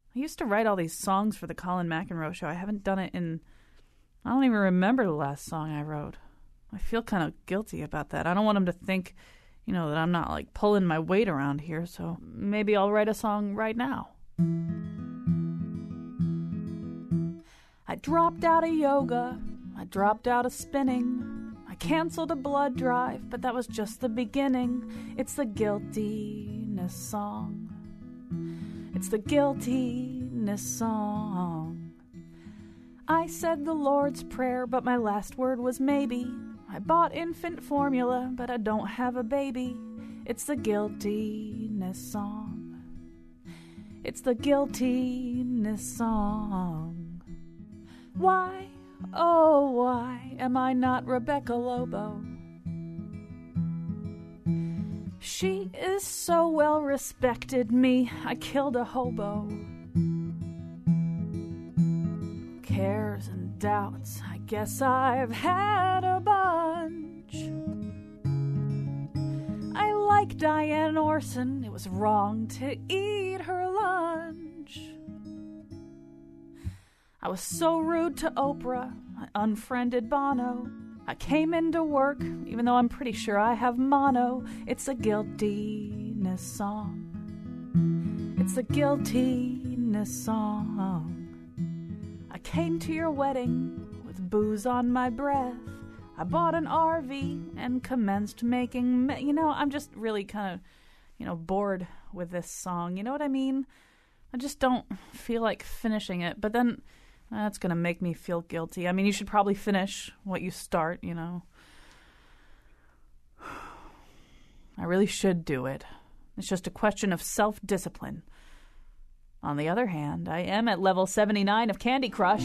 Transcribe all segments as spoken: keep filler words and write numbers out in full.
I used to write all these songs for the Colin McEnroe show. I haven't done it in, I don't even remember the last song I wrote. I feel kind of guilty about that. I don't want him to think, you know, that I'm not like pulling my weight around here. So maybe I'll write a song right now. I dropped out of yoga. I dropped out of spinning. I canceled a blood drive, but that was just the beginning. It's the guiltiness song. It's the guiltiness song. I said the Lord's Prayer, but my last word was maybe. I bought infant formula, but I don't have a baby. It's the guiltiness song. It's the guiltiness song. Why, oh why, am I not Rebecca Lobo? She is so well respected, me, I killed a hobo. Cares and doubts, I guess I've had a bunch. I like Diane Orson, it was wrong to eat her lunch. I was so rude to Oprah, I unfriended Bono. I came into work, even though I'm pretty sure I have mono. It's a guiltiness song. It's a guiltiness song. I came to your wedding with booze on my breath. I bought an R V and commenced making... Me- you know, I'm just really kind of, you know, bored with this song. You know what I mean? I just don't feel like finishing it. But then... that's going to make me feel guilty. I mean, you should probably finish what you start, you know. I really should do it. It's just a question of self-discipline. On the other hand, I am at level seventy-nine of Candy Crush.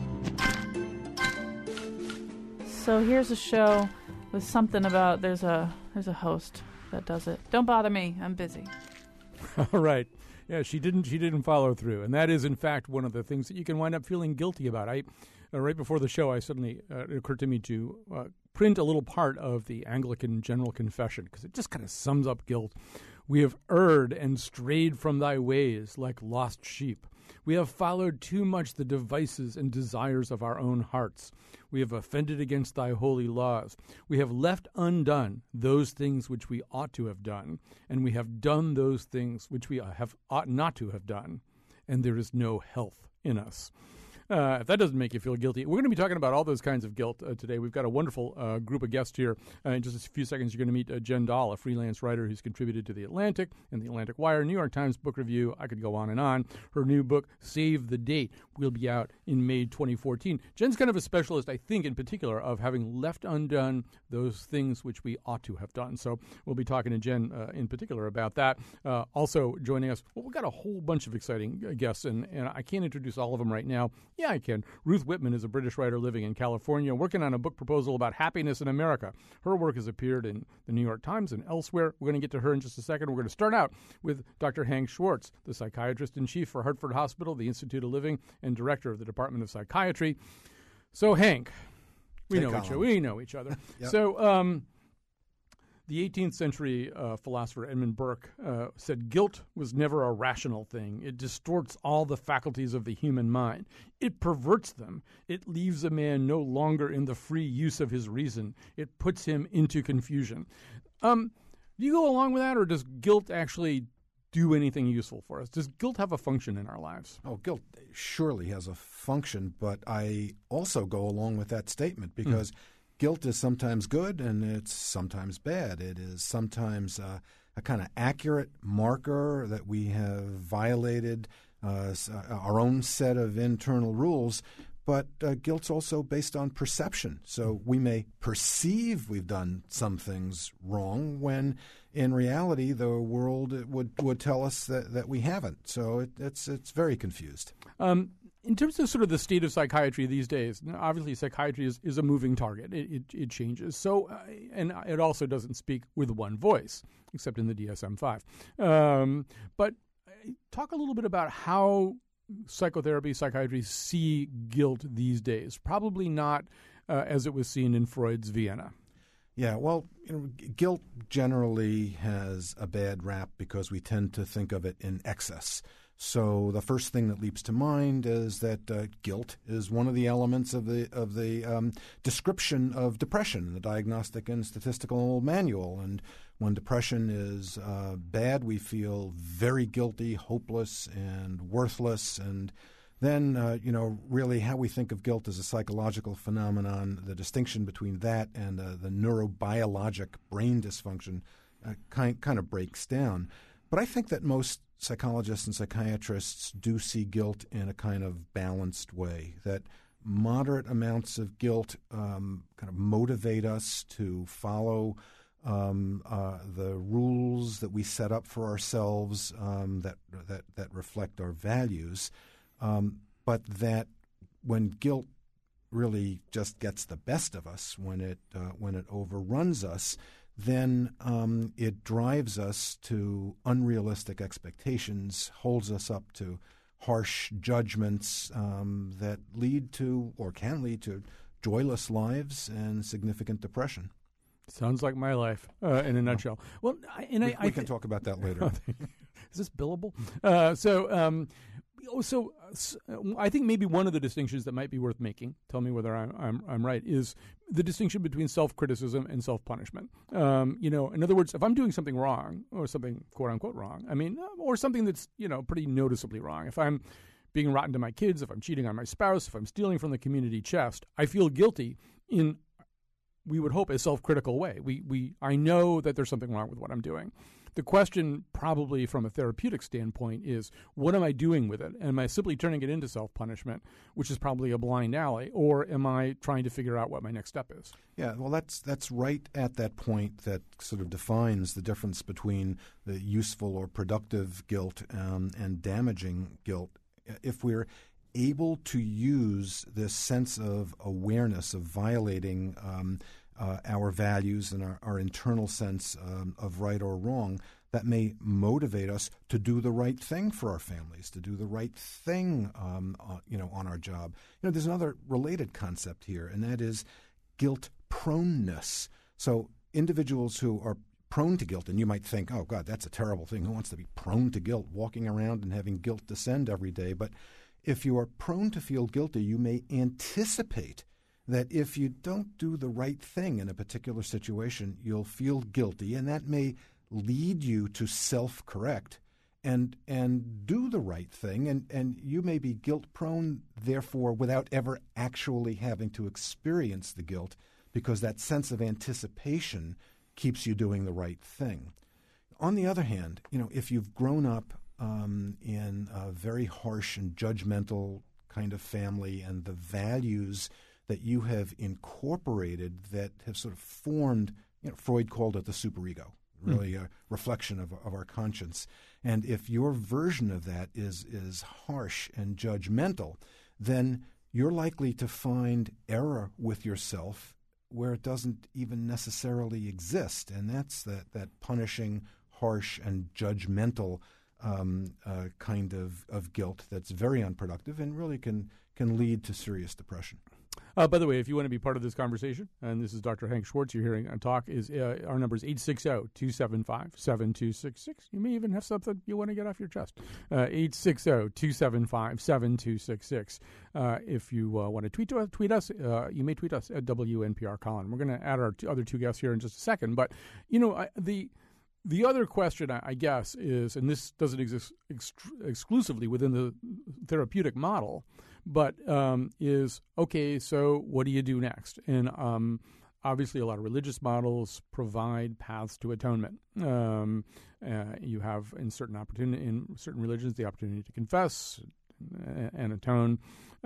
So here's a show with something about there's a there's a host that does it. Don't bother me. I'm busy. All right. Yeah, she didn't. She didn't follow through, and that is, in fact, one of the things that you can wind up feeling guilty about. I, uh, right before the show, I suddenly uh, it occurred to me to uh, print a little part of the Anglican General Confession because it just kind of sums up guilt. We have erred and strayed from thy ways like lost sheep. We have followed too much the devices and desires of our own hearts. We have offended against thy holy laws. We have left undone those things which we ought to have done, and we have done those things which we have ought not to have done, and there is no health in us. Uh, if that doesn't make you feel guilty, we're going to be talking about all those kinds of guilt uh, today. We've got a wonderful uh, group of guests here. Uh, in just a few seconds, you're going to meet uh, Jen Dahl, a freelance writer who's contributed to The Atlantic and The Atlantic Wire, New York Times Book Review. I could go on and on. Her new book, Save the Date, will be out in May twenty fourteen. Jen's kind of a specialist, I think, in particular, of having left undone those things which we ought to have done. So we'll be talking to Jen uh, in particular about that. Uh, also joining us, well, we've got a whole bunch of exciting uh, guests, and, and I can't introduce all of them right now. Yeah, I can. Ruth Whitman is a British writer living in California, working on a book proposal about happiness in America. Her work has appeared in the New York Times and elsewhere. We're going to get to her in just a second. We're going to start out with Doctor Hank Schwartz, the psychiatrist-in-chief for Hartford Hospital, the Institute of Living, and director of the Department of Psychiatry. So, Hank, we, hey, know, Colin. each, we know each other. Yep. So, um, the eighteenth century uh, philosopher Edmund Burke uh, said guilt was never a rational thing. It distorts all the faculties of the human mind. It perverts them. It leaves a man no longer in the free use of his reason. It puts him into confusion. Um, do you go along with that, or does guilt actually do anything useful for us? Does guilt have a function in our lives? Oh, guilt surely has a function, but I also go along with that statement because mm. guilt is sometimes good and it's sometimes bad. It is sometimes uh, a kind of accurate marker that we have violated uh, our own set of internal rules, but uh, guilt's also based on perception. So we may perceive we've done some things wrong when in reality the world would, would tell us that, that we haven't. So it, it's, it's very confused. Um In terms of sort of the state of psychiatry these days, obviously psychiatry is, is a moving target. It, it, it changes. So, uh, and it also doesn't speak with one voice, except in the D S M five. Um, but talk a little bit about how psychotherapy, psychiatry see guilt these days. Probably not uh, as it was seen in Freud's Vienna. Yeah, well, you know, guilt generally has a bad rap because we tend to think of it in excess. So the first thing that leaps to mind is that uh, guilt is one of the elements of the of the um, description of depression in the Diagnostic and Statistical Manual. And when depression is uh, bad, we feel very guilty, hopeless, and worthless. And then, uh, you know, really how we think of guilt as a psychological phenomenon, the distinction between that and uh, the neurobiologic brain dysfunction uh, kind kind of breaks down. But I think that most psychologists and psychiatrists do see guilt in a kind of balanced way, that moderate amounts of guilt um, kind of motivate us to follow um, uh, the rules that we set up for ourselves um, that, that, that reflect our values, um, but that when guilt really just gets the best of us, when it, uh, when it overruns us, then um, it drives us to unrealistic expectations, holds us up to harsh judgments um, that lead to or can lead to joyless lives and significant depression. Sounds like my life uh, in a nutshell. Well, I, and we, I, I we th- can talk about that later. Is this billable? Uh, so, um, so uh, I think maybe one of the distinctions that might be worth making, tell me whether I'm I'm, I'm right, is the distinction between self-criticism and self-punishment. Um, you know, in other words, if I'm doing something wrong or something quote unquote wrong, I mean, or something that's, you know, pretty noticeably wrong, if I'm being rotten to my kids, if I'm cheating on my spouse, if I'm stealing from the community chest, I feel guilty in, we would hope, a self-critical way. We we I know that there's something wrong with what I'm doing. The question probably from a therapeutic standpoint is, what am I doing with it? Am I simply turning it into self-punishment, which is probably a blind alley, or am I trying to figure out what my next step is? Yeah, well, that's that's right at that point that sort of defines the difference between the useful or productive guilt um, and damaging guilt. If we're able to use this sense of awareness of violating um, uh, our values and our, our internal sense um, of right or wrong, that may motivate us to do the right thing for our families, to do the right thing, um, uh, you know, on our job. You know, there's another related concept here, and that is guilt proneness. So individuals who are prone to guilt, and you might think, oh, God, that's a terrible thing. Who wants to be prone to guilt, walking around and having guilt descend every day? But if you are prone to feel guilty, you may anticipate that if you don't do the right thing in a particular situation, you'll feel guilty, and that may lead you to self-correct and and do the right thing, and, and you may be guilt-prone, therefore, without ever actually having to experience the guilt, because that sense of anticipation keeps you doing the right thing. On the other hand, you know, if you've grown up um, in a very harsh and judgmental kind of family, and the values that you have incorporated that have sort of formed, you know, Freud called it the superego, really mm. a reflection of, of our conscience. And if your version of that is is harsh and judgmental, then you're likely to find error with yourself where it doesn't even necessarily exist. And that's that, that punishing, harsh, and judgmental um, uh, kind of, of guilt that's very unproductive and really can, can lead to serious depression. Uh, by the way, if you want to be part of this conversation, and this is Doctor Hank Schwartz you're hearing on Talk, is uh, our number is eight six zero, two seven five, seven two six six. You may even have something you want to get off your chest. Uh, eight six zero, two seven five, seven two six six. Uh, if you uh, want to tweet, to us, tweet us, uh, you may tweet us at W N P R Colin. We're going to add our two, other two guests here in just a second. But, you know, I, the... The other question, I guess, is, and this doesn't exist ex- exclusively within the therapeutic model, but um, is, okay, so what do you do next? And um, obviously a lot of religious models provide paths to atonement. Um, uh, you have in certain opportunity, in certain religions the opportunity to confess and, and atone.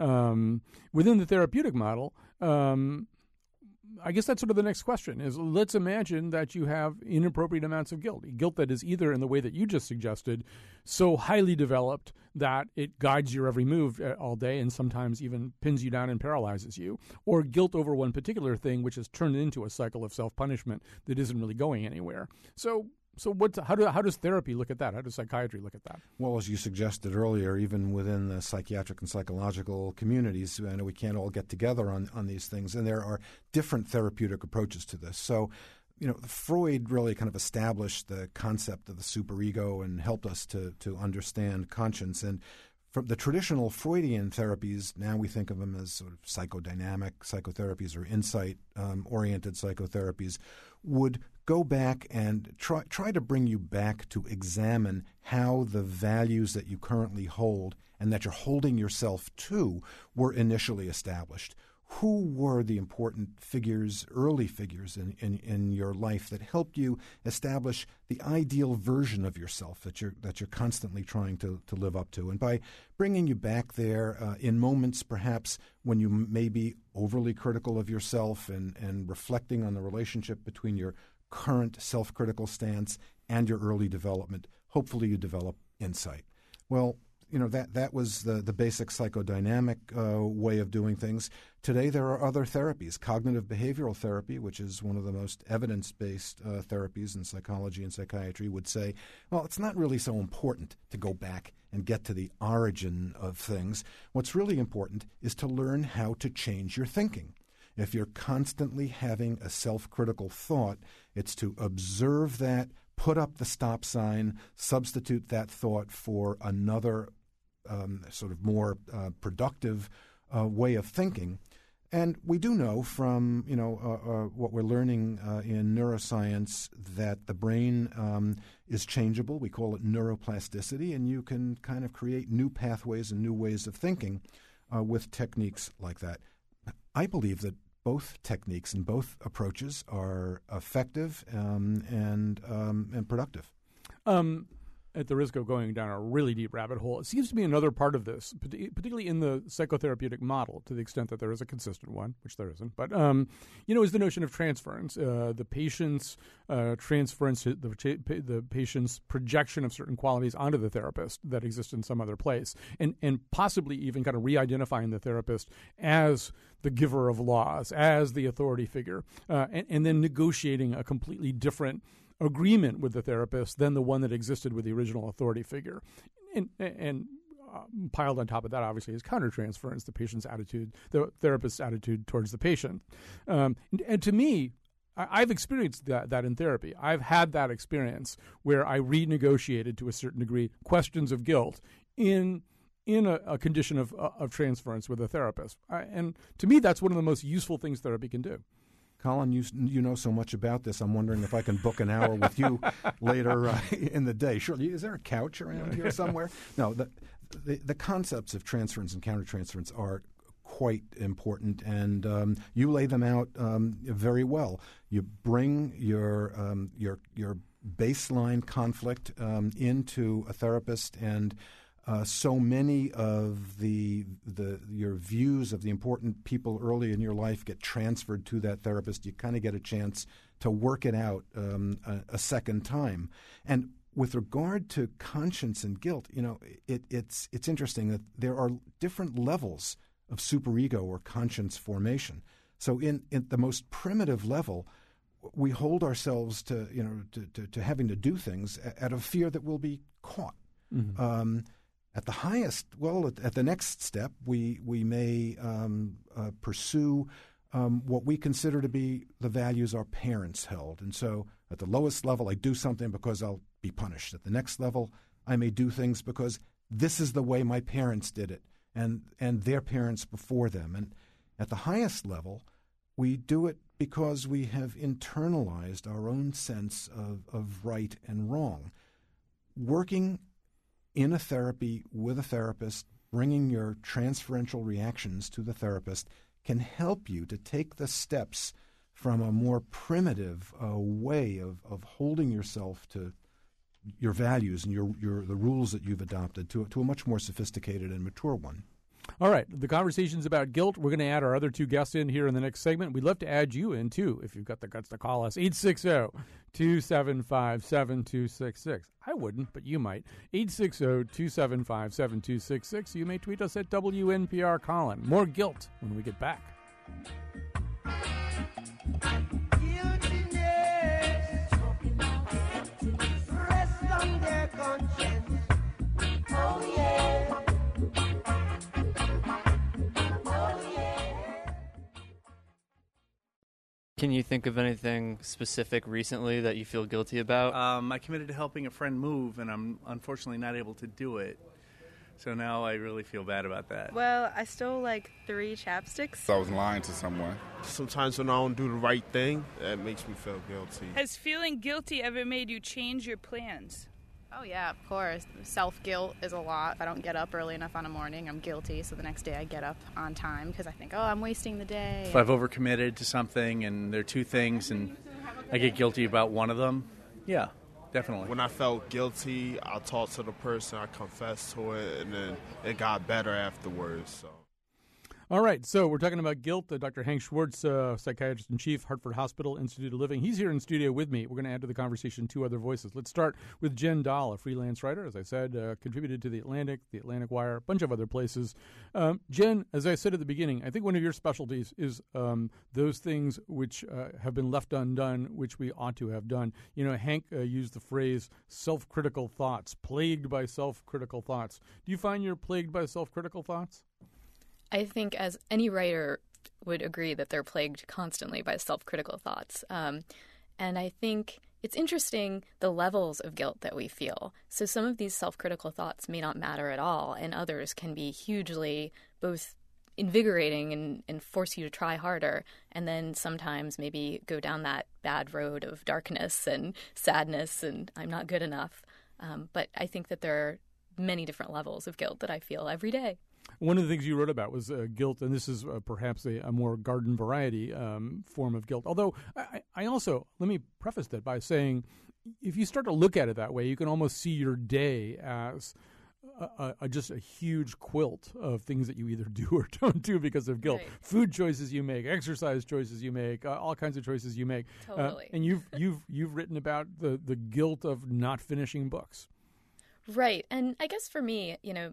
Um, within the therapeutic model, um, I guess that's sort of the next question is, let's imagine that you have inappropriate amounts of guilt, guilt that is either in the way that you just suggested, so highly developed that it guides your every move all day and sometimes even pins you down and paralyzes you, or guilt over one particular thing which has turned into a cycle of self-punishment that isn't really going anywhere. So So what? How, do, how does therapy look at that? How does psychiatry look at that? Well, as you suggested earlier, even within the psychiatric and psychological communities, I know we can't all get together on, on these things, and there are different therapeutic approaches to this. So you know, Freud really kind of established the concept of the superego and helped us to to understand conscience. And from the traditional Freudian therapies, now we think of them as sort of psychodynamic psychotherapies or insight-oriented um, psychotherapies, would go back and try try to bring you back to examine how the values that you currently hold and that you're holding yourself to were initially established. Who were the important figures, early figures in, in, in your life that helped you establish the ideal version of yourself that you're that you're constantly trying to, to live up to? And by bringing you back there uh, in moments perhaps when you may be overly critical of yourself and, and reflecting on the relationship between your current self-critical stance and your early development, hopefully you develop insight. Well, you know, that that was the, the basic psychodynamic uh, way of doing things. Today there are other therapies. Cognitive behavioral therapy, which is one of the most evidence-based uh, therapies in psychology and psychiatry, would say, well, it's not really so important to go back and get to the origin of things. What's really important is to learn how to change your thinking. If you're constantly having a self-critical thought, it's to observe that, put up the stop sign, substitute that thought for another um, sort of more uh, productive uh, way of thinking. And we do know from, you know, uh, uh, what we're learning uh, in neuroscience that the brain um, is changeable. We call it neuroplasticity, and you can kind of create new pathways and new ways of thinking uh, with techniques like that. I believe that both techniques and both approaches are effective um, and um, and productive. Um, at the risk of going down a really deep rabbit hole, it seems to be another part of this, particularly in the psychotherapeutic model, to the extent that there is a consistent one, which there isn't. But, um, you know, is the notion of transference, uh, the patient's uh, transference, the, the patient's projection of certain qualities onto the therapist that exist in some other place, and, and possibly even kind of re-identifying the therapist as the giver of laws, as the authority figure, uh, and, and then negotiating a completely different agreement with the therapist than the one that existed with the original authority figure. And, and uh, piled on top of that, obviously, is countertransference, the patient's attitude, the therapist's attitude towards the patient. Um, and, and to me, I, I've experienced that, that in therapy. I've had that experience where I renegotiated, to a certain degree, questions of guilt in in a, a condition of, uh, of transference with a therapist. I, and to me, that's one of the most useful things therapy can do. Colin, you you know so much about this. I'm wondering if I can book an hour with you later uh, in the day. Sure. Is there a couch around here somewhere? No. The, the the concepts of transference and countertransference are quite important, and um, you lay them out um, very well. You bring your um, your your baseline conflict um, into a therapist, and Uh, so many of the the your views of the important people early in your life get transferred to that therapist. You kind of get a chance to work it out um, a, a second time. And with regard to conscience and guilt, you know, it, it's it's interesting that there are different levels of superego or conscience formation. So in, in the most primitive level, we hold ourselves to you know to, to, to having to do things out of fear that we'll be caught. Mm-hmm. Um, At the highest, well, at, at the next step, we we may um, uh, pursue um, what we consider to be the values our parents held. And so at the lowest level, I do something because I'll be punished. At the next level, I may do things because this is the way my parents did it and, and their parents before them. And at the highest level, we do it because we have internalized our own sense of, of right and wrong. Working in a therapy with a therapist, bringing your transferential reactions to the therapist can help you to take the steps from a more primitive uh, way of, of holding yourself to your values and your, your the rules that you've adopted to, to a much more sophisticated and mature one. All right, the conversation's about guilt. We're going to add our other two guests in here in the next segment. We'd love to add you in, too, if you've got the guts to call us. eight six zero, two seven five, seven two six six. I wouldn't, but you might. eight six zero, two seven five, seven two six six. You may tweet us at W N P R Colin. More guilt when we get back. Can you think of anything specific recently that you feel guilty about? Um, I committed to helping a friend move, and I'm unfortunately not able to do it. So now I really feel bad about that. Well, I stole like three chapsticks. I was lying to someone. Sometimes when I don't do the right thing, that makes me feel guilty. Has feeling guilty ever made you change your plans? Oh, yeah, of course. Self-guilt is a lot. If I don't get up early enough on a morning, I'm guilty. So the next day I get up on time because I think, oh, I'm wasting the day. If I've overcommitted to something and there are two things and I get guilty about one of them, yeah, definitely. When I felt guilty, I talked to the person, I confessed to it, and then it got better afterwards. So. All right, so we're talking about guilt. Uh, Doctor Hank Schwartz, uh, psychiatrist-in-chief, Hartford Hospital Institute of Living. He's here in studio with me. We're going to add to the conversation two other voices. Let's start with Jen Dahl, a freelance writer, as I said, uh, contributed to The Atlantic, The Atlantic Wire, a bunch of other places. Um, Jen, as I said at the beginning, I think one of your specialties is um, those things which uh, have been left undone, which we ought to have done. You know, Hank uh, used the phrase self-critical thoughts, plagued by self-critical thoughts. Do you find you're plagued by self-critical thoughts? I think as any writer would agree that they're plagued constantly by self-critical thoughts. Um, and I think it's interesting the levels of guilt that we feel. So some of these self-critical thoughts may not matter at all, and others can be hugely both invigorating and, and force you to try harder, and then sometimes maybe go down that bad road of darkness and sadness and I'm not good enough. Um, but I think that there are many different levels of guilt that I feel every day. One of the things you wrote about was uh, guilt, and this is uh, perhaps a, a more garden variety um, form of guilt. Although I, I also, let me preface that by saying, if you start to look at it that way, you can almost see your day as a, a, a, just a huge quilt of things that you either do or don't do because of guilt. Right. Food choices you make, exercise choices you make, uh, all kinds of choices you make. Totally. Uh, and you've you've you've written about the the guilt of not finishing books. Right, and I guess for me, you know,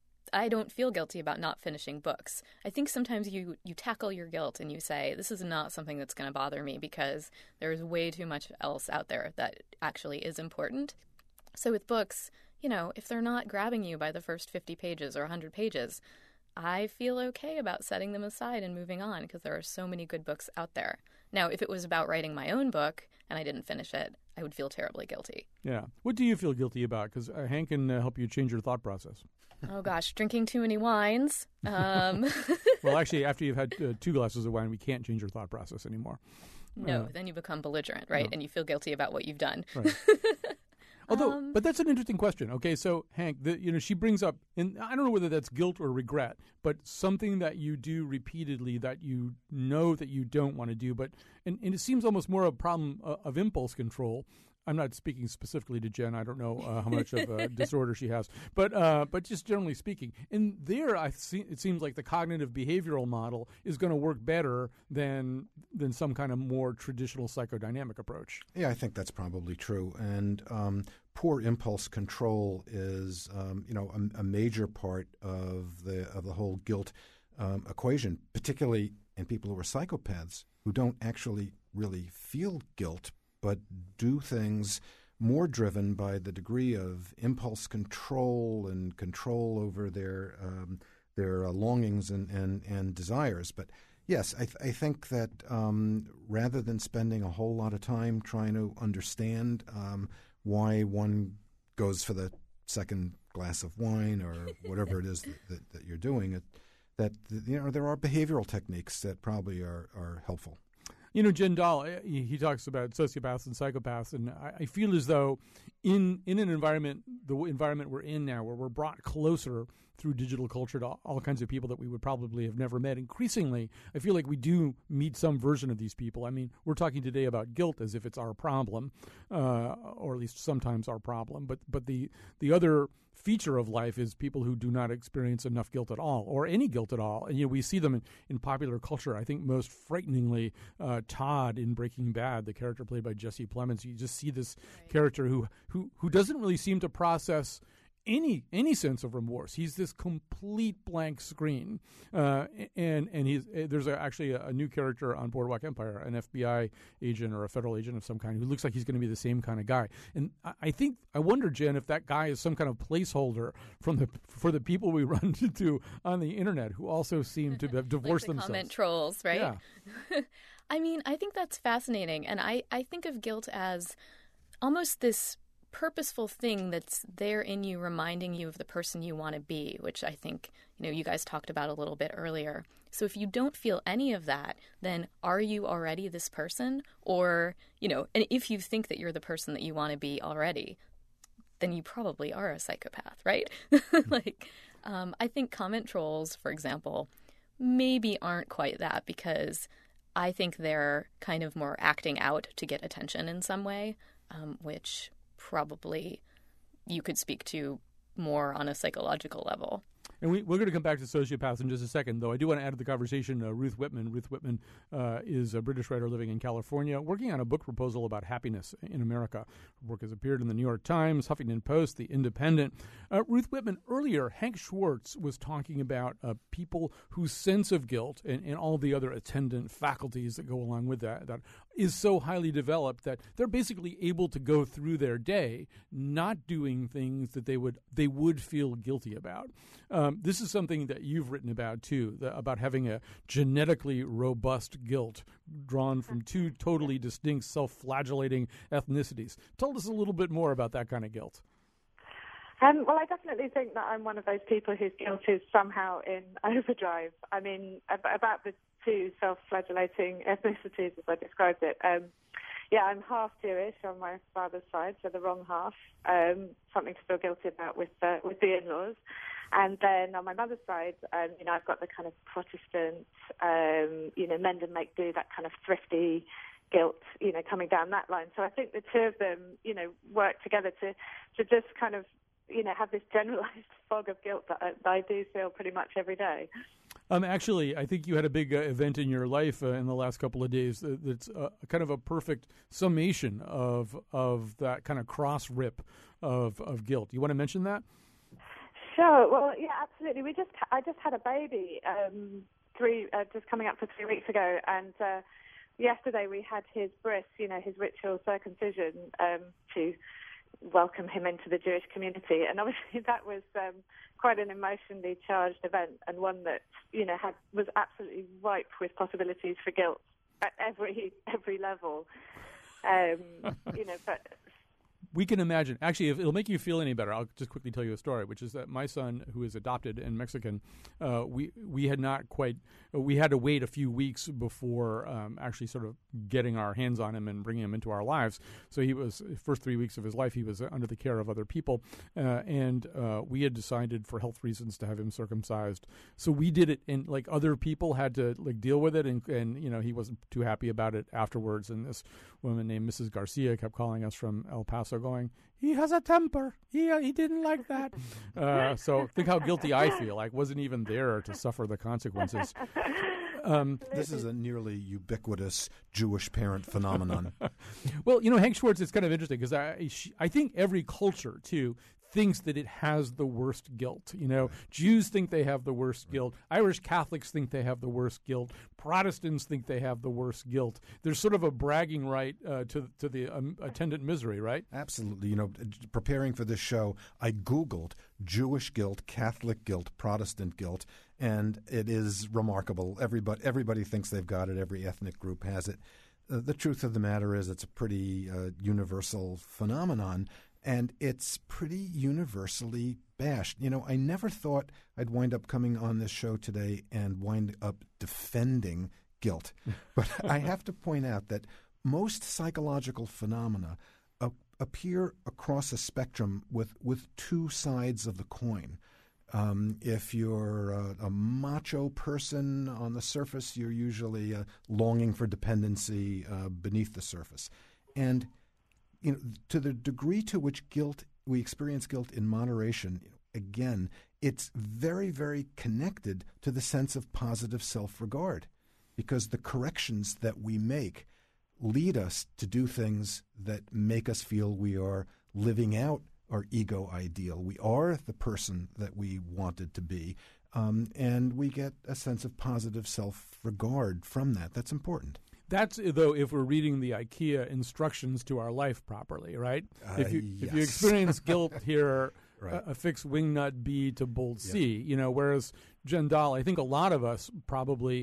I don't feel guilty about not finishing books. I think sometimes you, you tackle your guilt and you say, this is not something that's going to bother me because there's way too much else out there that actually is important. So with books, you know, if they're not grabbing you by the first fifty pages or one hundred pages, I feel okay about setting them aside and moving on because there are so many good books out there. Now, if it was about writing my own book and I didn't finish it, I would feel terribly guilty. Yeah. What do you feel guilty about? Because uh, Hank can uh, help you change your thought process. Oh, gosh, drinking too many wines. Um. Well, actually, after you've had uh, two glasses of wine, we can't change your thought process anymore. No, uh, then you become belligerent, right? No. And you feel guilty about what you've done. Right. Although, um, but that's an interesting question. Okay, so Hank, the, you know, she brings up, and I don't know whether that's guilt or regret, but something that you do repeatedly that you know that you don't want to do, but and, and it seems almost more a problem uh, of impulse control. I'm not speaking specifically to Jen. I don't know uh, how much of a disorder she has, but uh, but just generally speaking, and there, I see, it seems like the cognitive behavioral model is going to work better than than some kind of more traditional psychodynamic approach. Yeah, I think that's probably true. And um, poor impulse control is, um, you know, a, a major part of the of the whole guilt um, equation, particularly in people who are psychopaths who don't actually really feel guilt, but do things more driven by the degree of impulse control and control over their um, their uh, longings and, and, and desires. But yes, I, th- I think that um, rather than spending a whole lot of time trying to understand um, why one goes for the second glass of wine or whatever it is that, that, that you're doing, it, that you know there are behavioral techniques that probably are, are helpful. You know, Jen Dahl, he, he talks about sociopaths and psychopaths, and I, I feel as though in in an environment, the environment we're in now, where we're brought closer through digital culture to all, all kinds of people that we would probably have never met, increasingly, I feel like we do meet some version of these people. I mean, we're talking today about guilt as if it's our problem, uh, or at least sometimes our problem, but but the the other feature of life is people who do not experience enough guilt at all, or any guilt at all. And you know, we see them in, in popular culture. I think most frighteningly, uh, Todd in Breaking Bad, the character played by Jesse Plemons. You just see this right. character who, who who doesn't really seem to process any any sense of remorse. He's this complete blank screen, uh, and and he's there's a, actually a, a new character on Boardwalk Empire, an F B I agent or a federal agent of some kind, who looks like he's going to be the same kind of guy. And I, I think I wonder, Jen, if that guy is some kind of placeholder from the for the people we run into on the internet who also seem to have divorced like the themselves. Comment trolls, right? Yeah. I mean, I think that's fascinating. And I, I think of guilt as almost this purposeful thing that's there in you, reminding you of the person you want to be, which I think, you know, you guys talked about a little bit earlier. So if you don't feel any of that, then are you already this person? Or, you know, and if you think that you're the person that you want to be already, then you probably are a psychopath, right? Like, um, I think comment trolls, for example, maybe aren't quite that, because I think they're kind of more acting out to get attention in some way, um, which probably you could speak to more on a psychological level. And we, we're going to come back to sociopaths in just a second, though I do want to add to the conversation uh, Ruth Whitman. Ruth Whitman uh, is a British writer living in California, working on a book proposal about happiness in America. Her work has appeared in the New York Times, Huffington Post, The Independent. Uh, Ruth Whitman, earlier, Hank Schwartz was talking about uh, people whose sense of guilt and, and all the other attendant faculties that go along with that, that is so highly developed that they're basically able to go through their day not doing things that they would they would feel guilty about. Um, this is something that you've written about, too, the, about having a genetically robust guilt drawn from two totally distinct self-flagellating ethnicities. Tell us a little bit more about that kind of guilt. Um, well, I definitely think that I'm one of those people whose guilt is somehow in overdrive. I mean, ab- about the two self-flagellating ethnicities, as I described it. Um, yeah, I'm half Jewish on my father's side, so the wrong half. Um, something to feel guilty about with uh, with the in-laws. And then on my mother's side, um, you know, I've got the kind of Protestant, um, you know, mend and make do, that kind of thrifty guilt, you know, coming down that line. So I think the two of them, you know, work together to, to just kind of, you know, have this generalized fog of guilt that I, that I do feel pretty much every day. Um, actually, I think you had a big uh, event in your life uh, in the last couple of days uh, that's uh, kind of a perfect summation of of that kind of cross rip of, of guilt. You want to mention that? Sure. Well, yeah, absolutely. We just I just had a baby um, three uh, just coming up for three weeks ago, and uh, yesterday we had his bris, you know, his ritual circumcision um, to welcome him into the Jewish community, and obviously that was um, quite an emotionally charged event, and one that, you know, had was absolutely ripe with possibilities for guilt at every every level. Um, you know, but. We can imagine. Actually, if it'll make you feel any better, I'll just quickly tell you a story, which is that my son, who is adopted and Mexican, uh, we we had not quite, we had to wait a few weeks before um, actually sort of getting our hands on him and bringing him into our lives. So he was, first three weeks of his life, he was under the care of other people, uh, and uh, we had decided for health reasons to have him circumcised. So we did it, and like other people had to like deal with it, and, and you know, he wasn't too happy about it afterwards. And this woman named Missus Garcia kept calling us from El Paso, going, he has a temper. He he didn't like that. Uh, so think how guilty I feel. I wasn't even there to suffer the consequences. Um, this is a nearly ubiquitous Jewish parent phenomenon. Well, you know, Hank Schwartz is kind of interesting because I, I think every culture, too, thinks that it has the worst guilt. You know, Jews think they have the worst guilt. Irish Catholics think they have the worst guilt. Protestants think they have the worst guilt. There's sort of a bragging right uh, to to the um, attendant misery, right? Absolutely. You know, preparing for this show, I Googled Jewish guilt, Catholic guilt, Protestant guilt, and it is remarkable. Everybody, everybody thinks they've got it. Every ethnic group has it. Uh, the truth of the matter is it's a pretty uh, universal phenomenon. And it's pretty universally bashed. You know, I never thought I'd wind up coming on this show today and wind up defending guilt. But I have to point out that most psychological phenomena uh, appear across a spectrum with, with two sides of the coin. Um, if you're a, a macho person on the surface, you're usually uh, longing for dependency uh, beneath the surface. And you know, to the degree to which guilt, we experience guilt in moderation, again, it's very, very connected to the sense of positive self-regard, because the corrections that we make lead us to do things that make us feel we are living out our ego ideal. We are the person that we wanted to be, um, and we get a sense of positive self-regard from that. That's important. That's, though, if we're reading the IKEA instructions to our life properly, right? Uh, if you yes. if you experience guilt here, right. uh, affix wingnut B to bold yeah. C, you know, whereas Jen Dahl, I think a lot of us probably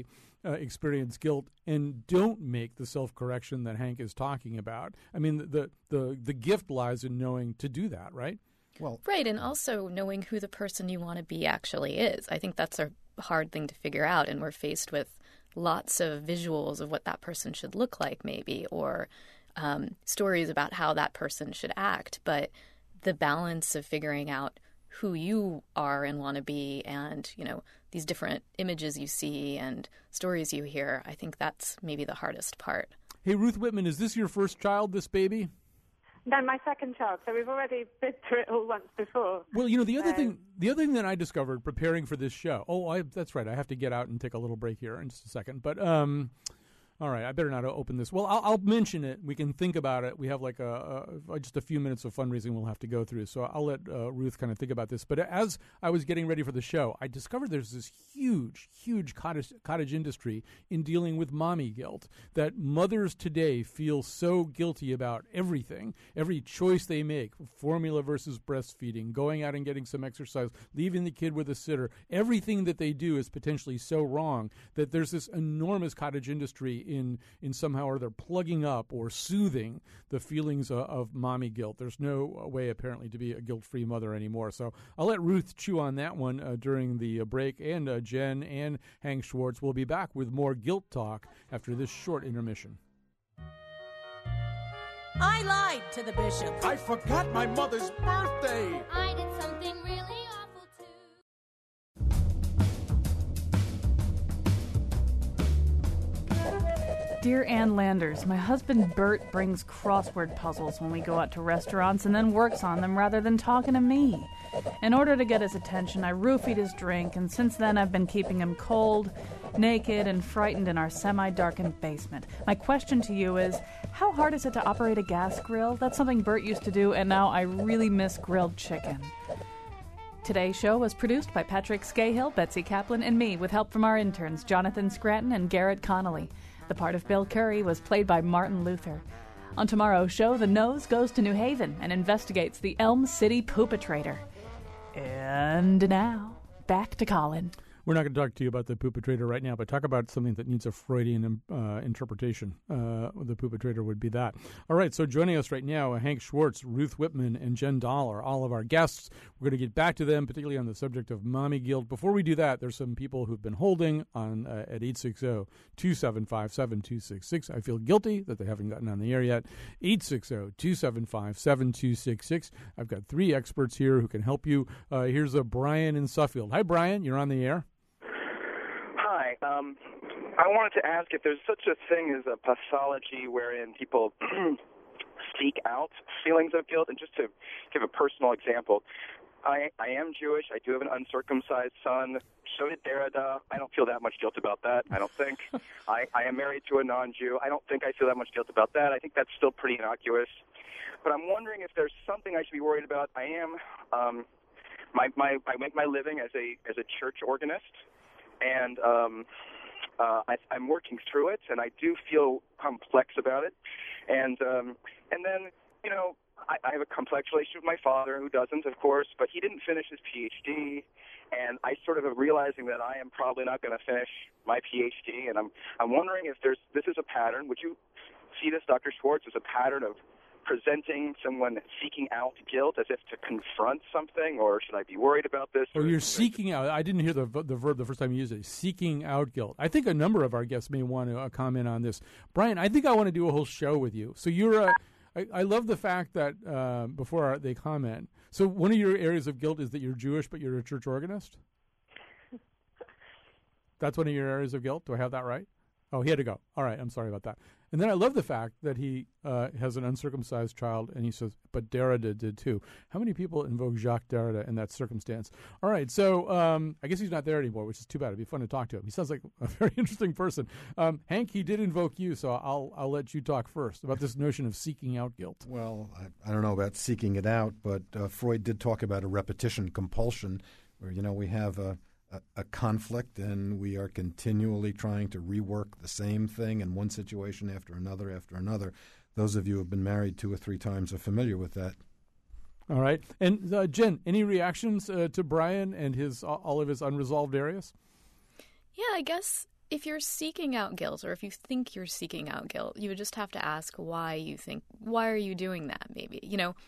uh, experience guilt and don't make the self-correction that Hank is talking about. I mean, the the the gift lies in knowing to do that, right? Well, right, and also knowing who the person you want to be actually is. I think that's a hard thing to figure out, and we're faced with lots of visuals of what that person should look like, maybe, or um, stories about how that person should act. But the balance of figuring out who you are and want to be, and, you know, these different images you see and stories you hear, I think that's maybe the hardest part. Hey, Ruth Whitman, is this your first child, this baby? No, my second child. So we've already been through it all once before. Well, you know, the other um, thing the other thing that I discovered preparing for this show. Oh, I, that's right. I have to get out and take a little break here in just a second. But um all right, I better not open this. Well, I'll, I'll mention it. We can think about it. We have like a, a just a few minutes of fundraising we'll have to go through. So I'll let uh, Ruth kind of think about this. But as I was getting ready for the show, I discovered there's this huge, huge cottage cottage industry in dealing with mommy guilt, that mothers today feel so guilty about everything, every choice they make, formula versus breastfeeding, going out and getting some exercise, leaving the kid with a sitter. Everything that they do is potentially so wrong that there's this enormous cottage industry in in somehow or other plugging up or soothing the feelings of, of mommy guilt. There's no way apparently to be a guilt-free mother anymore. So I'll let Ruth chew on that one uh, during the uh, break. And uh, Jen and Hank Schwartz will be back with more guilt talk after this short intermission. I lied to the bishop. I forgot my mother's birthday. I did something really awful too. Dear Ann Landers, my husband Bert brings crossword puzzles when we go out to restaurants and then works on them rather than talking to me. In order to get his attention, I roofied his drink, and since then I've been keeping him cold, naked, and frightened in our semi-darkened basement. My question to you is, how hard is it to operate a gas grill? That's something Bert used to do, and now I really miss grilled chicken. Today's show was produced by Patrick Scahill, Betsy Kaplan, and me, with help from our interns, Jonathan Scranton and Garrett Connolly. The part of Bill Curry was played by Martin Luther. On tomorrow's show, the nose goes to New Haven and investigates the Elm City Poopatrator. And now, back to Colin. We're not going to talk to you about the poopatrator right now, but talk about something that needs a Freudian uh, interpretation. Uh, the poopatrator would be that. All right, so joining us right now, uh, Hank Schwartz, Ruth Whitman, and Jen Dahl are all of our guests. We're going to get back to them, particularly on the subject of mommy guilt. Before we do that, there's some people who've been holding on uh, at eight six zero, two seven five, seven two six six. I feel guilty that they haven't gotten on the air yet. eight six zero, two seven five, seven two six six. I've got three experts here who can help you. Uh, here's a Brian in Suffield. Hi, Brian. You're on the air. Hi. Um, I wanted to ask if there's such a thing as a pathology wherein people seek out feelings of guilt. And just to give a personal example, I, I am Jewish. I do have an uncircumcised son. So did Derrida. I don't feel that much guilt about that, I don't think. I, I am married to a non-Jew. I don't think I feel that much guilt about that. I think that's still pretty innocuous. But I'm wondering if there's something I should be worried about. I am um, my, my I make my living as a as a church organist. And um, uh, I, I'm working through it, and I do feel complex about it. And um, and then, you know, I, I have a complex relationship with my father, who doesn't, of course, but he didn't finish his P H D. And I sort of am realizing that I am probably not going to finish my P H D. And I'm I'm wondering if there's this is a pattern. Would you see this, Doctor Schwartz, as a pattern of presenting someone seeking out guilt as if to confront something, or should I be worried about this? Oh, you're seeking out. I didn't hear the the verb the first time you used it. Seeking out guilt. I think a number of our guests may want to uh, comment on this. Brian, I think I want to do a whole show with you. So you're a. I, I love the fact that uh, before they comment. So one of your areas of guilt is that you're Jewish, but you're a church organist. That's one of your areas of guilt. Do I have that right? Oh, he had to go. All right, I'm sorry about that. And then I love the fact that he uh, has an uncircumcised child, and he says, but Derrida did too. How many people invoke Jacques Derrida in that circumstance? All right, so um, I guess he's not there anymore, which is too bad. It'd be fun to talk to him. He sounds like a very interesting person. Um, Hank, he did invoke you, so I'll I'll let you talk first about this notion of seeking out guilt. Well, I, I don't know about seeking it out, but uh, Freud did talk about a repetition compulsion, where, you know, we have a A, a conflict, and we are continually trying to rework the same thing in one situation after another after another. Those of you who have been married two or three times are familiar with that. All right. And uh, Jen, any reactions uh, to Brian and his all of his unresolved areas? Yeah, I guess if you're seeking out guilt, or if you think you're seeking out guilt, you would just have to ask why you think, why are you doing that, maybe? You know,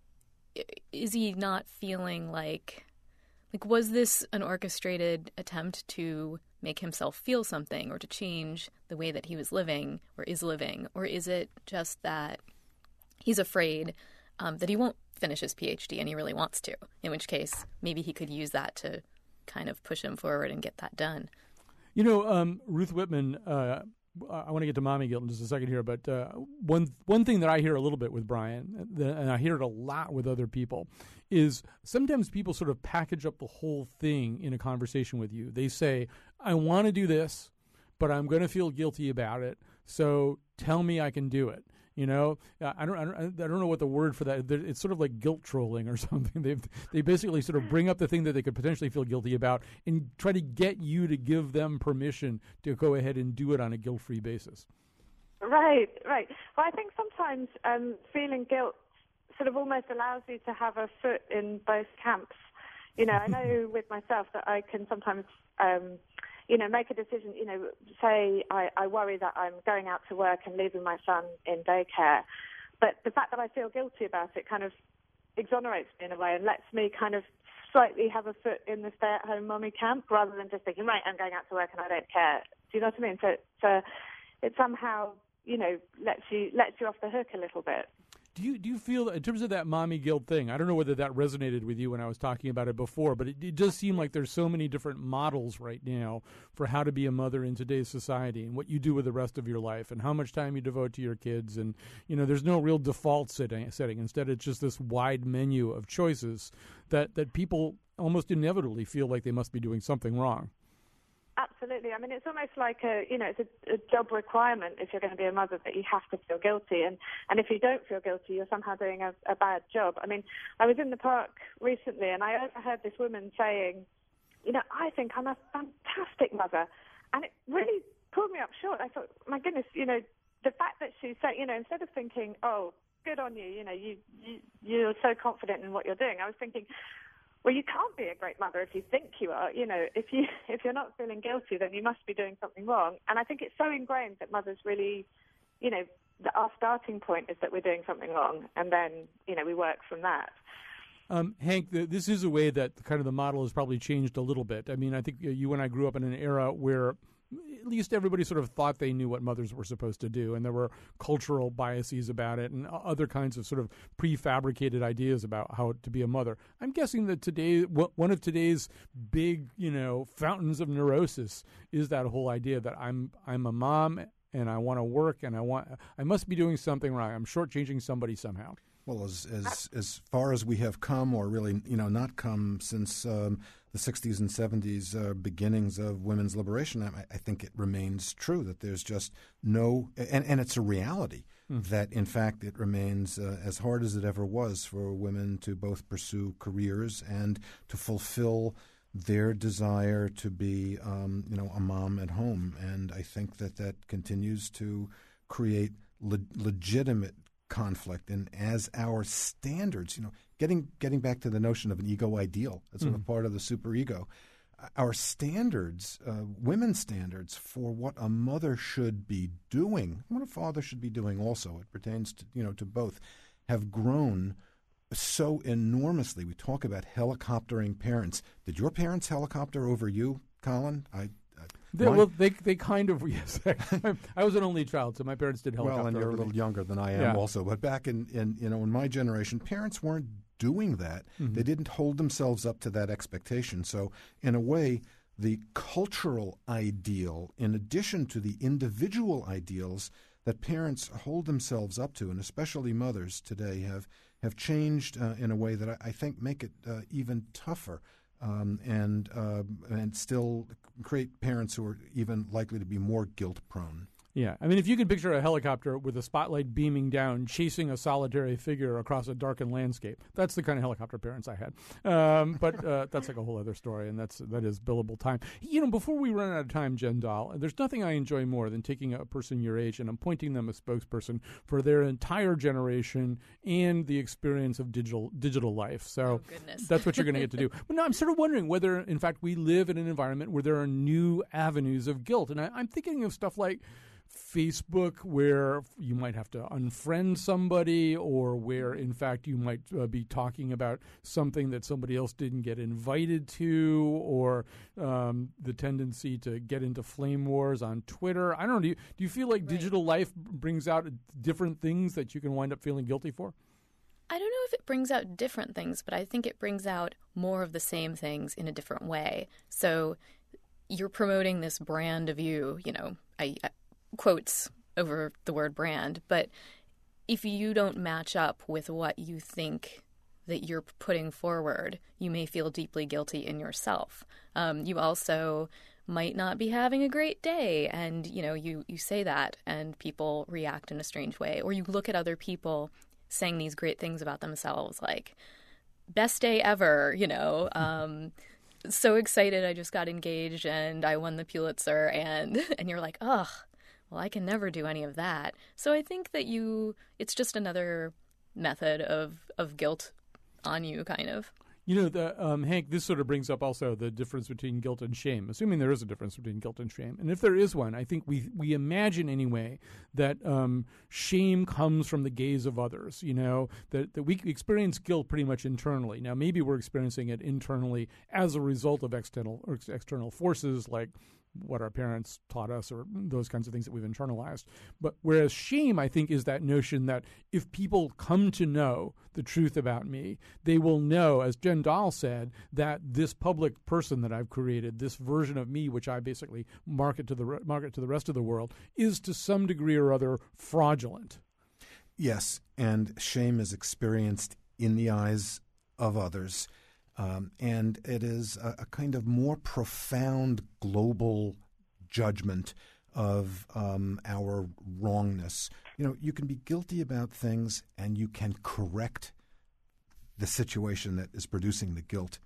is he not feeling like, like, was this an orchestrated attempt to make himself feel something or to change the way that he was living or is living? Or is it just that he's afraid um, that he won't finish his P H D and he really wants to, in which case maybe he could use that to kind of push him forward and get that done? You know, um, Ruth Whitman, uh, I want to get to mommy guilt in just a second here, but uh, one one thing that I hear a little bit with Brian, and I hear it a lot with other people, is sometimes people sort of package up the whole thing in a conversation with you. They say, I want to do this, but I'm going to feel guilty about it, so tell me I can do it. You know, I don't, I don't, I don't know what the word for that. It's sort of like guilt trolling or something. They they basically sort of bring up the thing that they could potentially feel guilty about and try to get you to give them permission to go ahead and do it on a guilt-free basis. Right, right. Well, I think sometimes um, feeling guilt sort of almost allows you to have a foot in both camps. You know, I know with myself that I can sometimes. Um, you know, make a decision, you know, say I, I worry that I'm going out to work and leaving my son in daycare. But the fact that I feel guilty about it kind of exonerates me in a way and lets me kind of slightly have a foot in the stay-at-home mommy camp rather than just thinking, right, I'm going out to work and I don't care. Do you know what I mean? So it's, uh, it somehow, you know, lets you lets you off the hook a little bit. Do you do you feel, in terms of that mommy guilt thing, I don't know whether that resonated with you when I was talking about it before, but it, it does seem like there's so many different models right now for how to be a mother in today's society and what you do with the rest of your life and how much time you devote to your kids. And, you know, there's no real default setting. setting. Instead, it's just this wide menu of choices that, that people almost inevitably feel like they must be doing something wrong. Absolutely. I mean, it's almost like a, you know, it's a, a job requirement if you're going to be a mother that you have to feel guilty. And, and if you don't feel guilty, you're somehow doing a, a bad job. I mean, I was in the park recently and I overheard this woman saying, you know, I think I'm a fantastic mother. And it really pulled me up short. I thought, my goodness, you know, the fact that she said, you know, instead of thinking, oh, good on you, you know, you, you, you're so confident in what you're doing, I was thinking, well, you can't be a great mother if you think you are. You know, if you if you're not feeling guilty, then you must be doing something wrong. And I think it's so ingrained that mothers really, you know, the, our starting point is that we're doing something wrong, and then, you know, we work from that. Um, Hank, the, this is a way that kind of the model has probably changed a little bit. I mean, I think you and I grew up in an era where at least everybody sort of thought they knew what mothers were supposed to do, and there were cultural biases about it and other kinds of sort of prefabricated ideas about how to be a mother. I'm guessing that today, one of today's big, you know, fountains of neurosis is that whole idea that I'm I'm a mom and I want to work and I want I must be doing something right. I'm shortchanging somebody somehow. Well, as as as far as we have come, or really, you know, not come since um, the sixties and seventies uh, beginnings of women's liberation, I, I think it remains true that there's just no, and, and it's a reality mm. that, in fact, it remains uh, as hard as it ever was for women to both pursue careers and to fulfill their desire to be, um, you know, a mom at home. And I think that that continues to create le- legitimate conflict. And as our standards, you know, getting getting back to the notion of an ego ideal, as sort mm. of part of the superego, our standards, uh, women's standards for what a mother should be doing, what a father should be doing also, it pertains to, you know, to both, have grown so enormously. We talk about helicoptering parents. Did your parents helicopter over you, Colin? I They, well, they they kind of, yes. I was an only child, so my parents did helicopter. Well, and you're over a little me. younger than I am yeah. also. But back in, in, you know, in my generation, parents weren't doing that. Mm-hmm. They didn't hold themselves up to that expectation. So in a way, the cultural ideal, in addition to the individual ideals that parents hold themselves up to, and especially mothers today, have, have changed uh, in a way that I, I think make it uh, even tougher. Um, and uh, and still create parents who are even likely to be more guilt-prone. Yeah, I mean, if you could picture a helicopter with a spotlight beaming down, chasing a solitary figure across a darkened landscape, that's the kind of helicopter parents I had. Um, but uh, that's like a whole other story, and that's that is billable time. You know, before we run out of time, Jen Dahl, there's nothing I enjoy more than taking a person your age and appointing them a spokesperson for their entire generation and the experience of digital digital life. So oh, that's what you're going to get to do. But no, I'm sort of wondering whether, in fact, we live in an environment where there are new avenues of guilt, and I, I'm thinking of stuff like Facebook, where you might have to unfriend somebody, or where, in fact, you might uh, be talking about something that somebody else didn't get invited to, or um, the tendency to get into flame wars on Twitter. I don't know. Do you, do you feel like right. digital life brings out different things that you can wind up feeling guilty for? I don't know if it brings out different things, but I think it brings out more of the same things in a different way. So you're promoting this brand of you, you know, I, I quotes over the word brand, but if you don't match up with what you think that you're putting forward, you may feel deeply guilty in yourself. Um, you also might not be having a great day, and you know you you say that and people react in a strange way, or you look at other people saying these great things about themselves, like best day ever, you know, um, so excited I just got engaged and I won the Pulitzer, and and you're like, ugh, well, I can never do any of that. So I think that you, it's just another method of, of guilt on you, kind of. You know, the, um, Hank, this sort of brings up also the difference between guilt and shame, assuming there is a difference between guilt and shame. And if there is one, I think we we imagine anyway that um, shame comes from the gaze of others, you know, that, that we experience guilt pretty much internally. Now, maybe we're experiencing it internally as a result of external or ex- external forces like what our parents taught us or those kinds of things that we've internalized. But whereas shame, I think, is that notion that if people come to know the truth about me, they will know, as Jen Dahl said, that this public person that I've created, this version of me, which I basically market to the re- market to the rest of the world, is to some degree or other fraudulent. Yes, and shame is experienced in the eyes of others. Um, and it is a, a kind of more profound global judgment of um, our wrongness. You know, you can be guilty about things and you can correct the situation that is producing the guilt.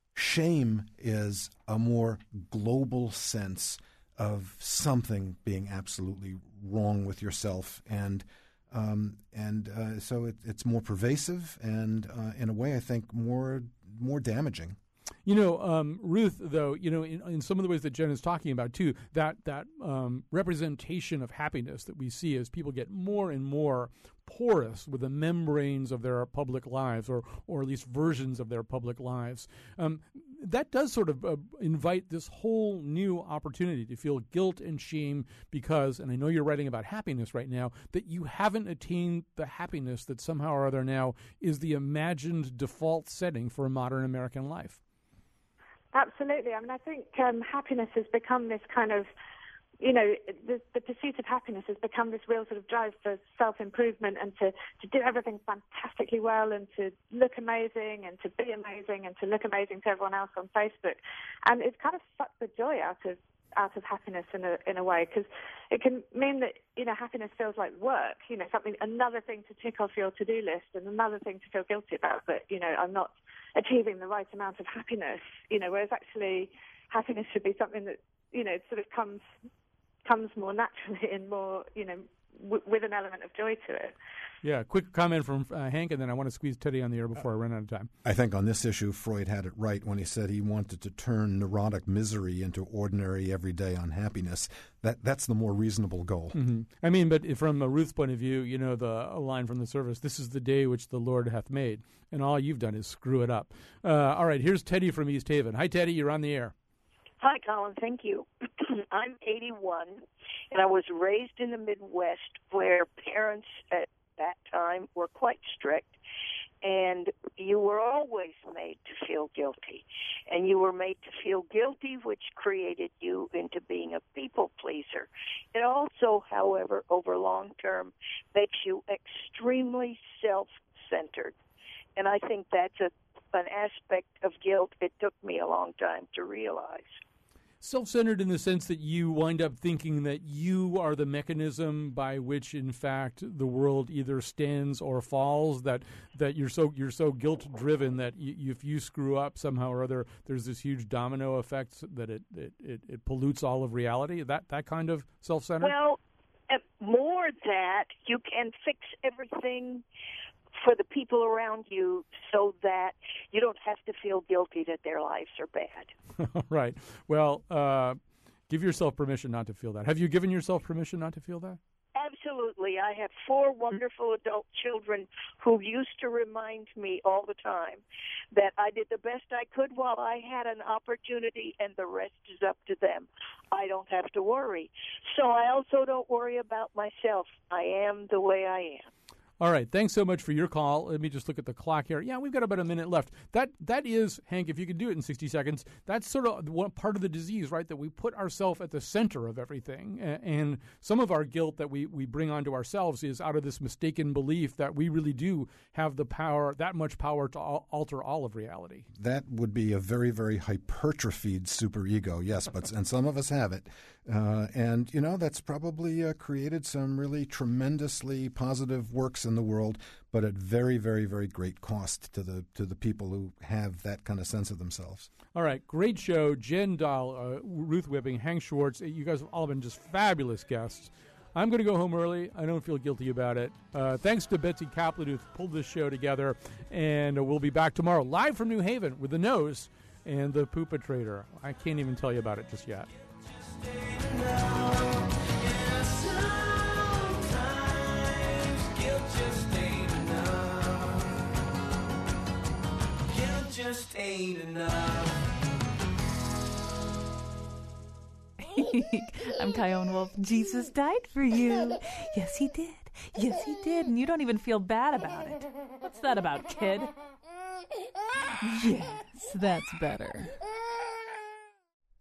Shame is a more global sense of something being absolutely wrong with yourself, and um, and uh, so it, it's more pervasive and, uh, in a way, I think more more damaging. You know, um, Ruth, though, you know, in, in some of the ways that Jen is talking about, too, that that um, representation of happiness that we see as people get more and more porous with the membranes of their public lives, or or at least versions of their public lives, um, that does sort of uh, invite this whole new opportunity to feel guilt and shame because, and I know you're writing about happiness right now, that you haven't attained the happiness that somehow or other now is the imagined default setting for a modern American life. Absolutely. I mean, I think um, happiness has become this kind of, you know, the, the pursuit of happiness has become this real sort of drive for self-improvement and to, to do everything fantastically well and to look amazing and to be amazing and to look amazing to everyone else on Facebook. And it's kind of sucked the joy out of out of happiness in a in a way, because it can mean that, you know, happiness feels like work, you know, something, another thing to tick off your to-do list and another thing to feel guilty about, that, you know, I'm not achieving the right amount of happiness, you know, whereas actually happiness should be something that, you know, sort of comes comes more naturally and more, you know, w- with an element of joy to it. Yeah, quick comment from uh, Hank, and then I want to squeeze Teddy on the air before I run out of time. I think on this issue, Freud had it right when he said he wanted to turn neurotic misery into ordinary, everyday unhappiness. That That's the more reasonable goal. Mm-hmm. I mean, but from Ruth's point of view, you know, the a line from the service, this is the day which the Lord hath made, and all you've done is screw it up. Uh, all right, here's Teddy from East Haven. Hi, Teddy, you're on the air. Hi, Colin. Thank you. I'm eighty-one, and I was raised in the Midwest where parents at that time were quite strict, and you were always made to feel guilty. And you were made to feel guilty, which created you into being a people pleaser. It also, however, over long term, makes you extremely self-centered. And I think that's a, an aspect of guilt it took me a long time to realize. Self-centered in the sense that you wind up thinking that you are the mechanism by which, in fact, the world either stands or falls. That that you're so you're so guilt-driven that you, if you screw up somehow or other, there's this huge domino effect that it it, it, it pollutes all of reality. That that kind of self-centered. Well, uh, more that you can fix everything for the people around you so that you don't have to feel guilty that their lives are bad. Right. Well, uh, give yourself permission not to feel that. Have you given yourself permission not to feel that? Absolutely. I have four wonderful adult children who used to remind me all the time that I did the best I could while I had an opportunity, and the rest is up to them. I don't have to worry. So I also don't worry about myself. I am the way I am. All right. Thanks so much for your call. Let me just look at the clock here. Yeah, we've got about a minute left. That That is, Hank, if you can do it in sixty seconds, that's sort of one part of the disease, right, that we put ourselves at the center of everything. And some of our guilt that we, we bring onto ourselves is out of this mistaken belief that we really do have the power, that much power to al- alter all of reality. That would be a very, very hypertrophied superego, yes, but and some of us have it. Uh, and, you know, that's probably uh, created some really tremendously positive works in the world, but at very, very, very great cost to the to the people who have that kind of sense of themselves. All right. Great show. Jen Dahl, uh, Ruth Whipping, Hank Schwartz. You guys have all been just fabulous guests. I'm going to go home early. I don't feel guilty about it. Uh, thanks to Betsy Kaplan, who pulled this show together. And uh, we'll be back tomorrow live from New Haven with The Nose and The Poopa Trader. I can't even tell you about it just yet. Just ain't enough. I'm Kyone Wolf. Jesus died for you. Yes, he did. Yes, he did. And you don't even feel bad about it. What's that about, kid? Yes, that's better.